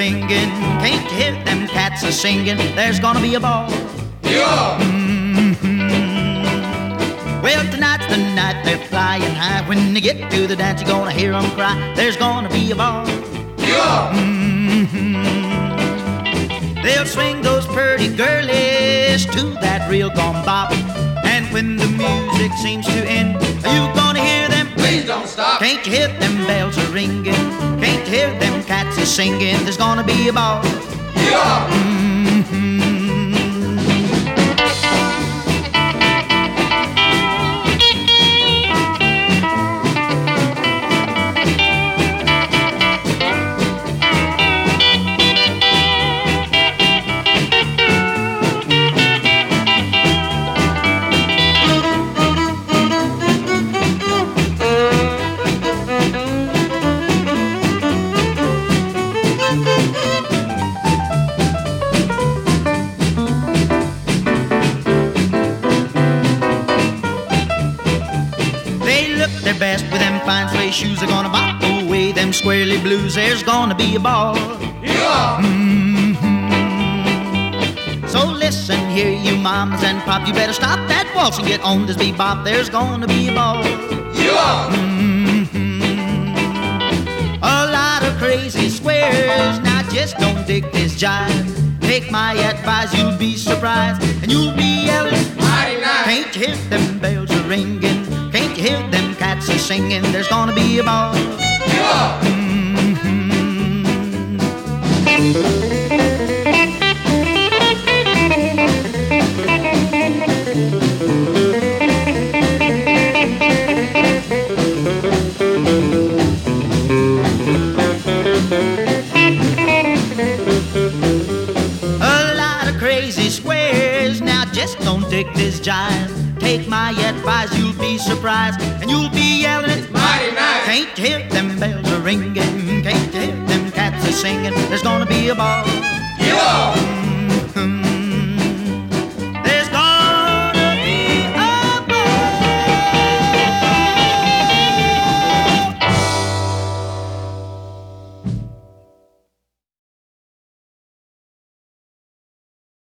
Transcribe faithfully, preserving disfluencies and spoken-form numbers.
ringing. Can't you hear them cats a singing? There's gonna be a ball. Yeah. Mm-hmm. Well, tonight's the night they're flying high. When they get to the dance, you're gonna hear them cry. There's gonna be a ball. Yeah. Mm-hmm. They'll swing those pretty girlies to that real gone bop. And when the music seems to end, are you gonna hear them? Please don't stop. Can't you hear them bells a ringing? Can't you hear them cats a singing? There's gonna be a ball. Yeah. Mm-hmm. Their best with them fine suede shoes are gonna bop away them squarely blues. There's gonna be a ball. Yeah. Mm-hmm. So listen here, you mamas and pop, you better stop that waltz and get on this bebop. There's gonna be a ball. Yeah. Mm-hmm. A lot of crazy squares, now just don't dig this jive. Take my advice, you'll be surprised, and you'll be yelling, Mighty nice. can't you hear them bells a ringing? Can't you hear them cats a singing? There's gonna be a ball. Yeah. Mm-hmm. A lot of crazy squares, now just don't dig this jive. Take my advice, you'll be surprised, and you'll be yelling it. Mighty nice. Can't you hear them bells a ringing? Can't you hear them cats a singing? There's gonna be a ball.